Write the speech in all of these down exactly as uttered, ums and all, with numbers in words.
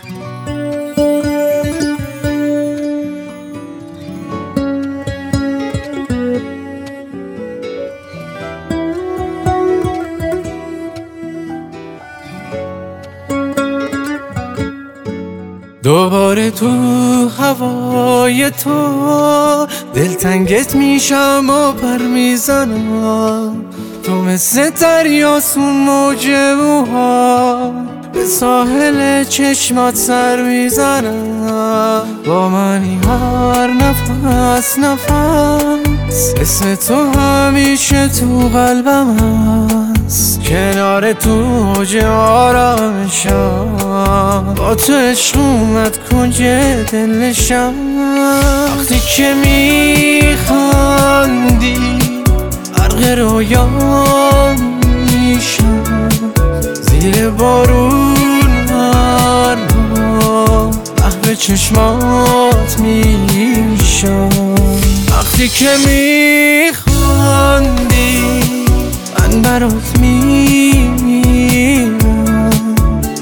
دوباره تو هوای تو دلتنگت میشم و پر میزنم، تو مثل دریاسون موج موها به ساحل چشمات سر میزنم. با منی هر نفس نفس، اسم تو همیشه تو قلبم هست. کنار تو اوج آرامشم، با تو عشق اومد کنج دلشم. وقتی که میخندی غرق رویام میشم، زیر بارون هر ما محو چشمات میشم. وقتی که میخندی من برات میمیرم،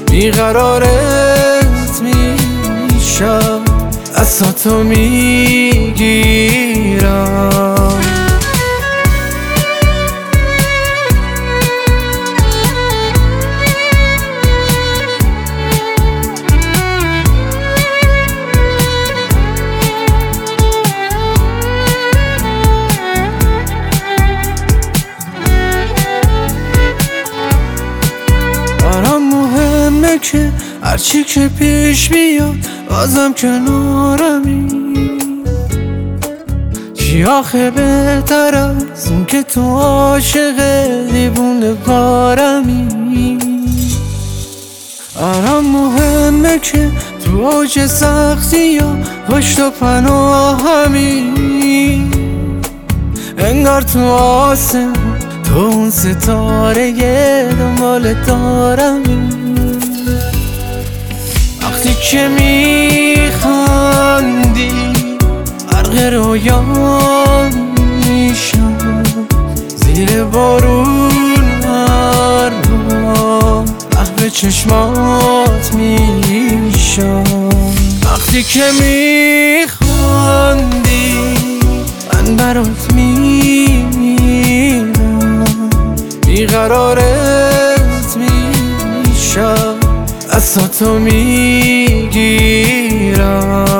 بیقرارت میشم، دستاتو میگیرم. که هرچی که پیش بیاد بازم کنارمی، چی آخه بهتر از اون که تو عاشق دیوونه کارمی. آرام مهمه که تو اوج سختی یا پشت و پناهمی، انگار تو آسمون تو اون ستاره دنبال دارمی. وقتی که میخندی غرق رویام میشم، زیر بارون هر ما محو چشمات میشم. وقتی که میخندی من برات میمیرم، بیقرارت میشم، دستاتو میگیرم.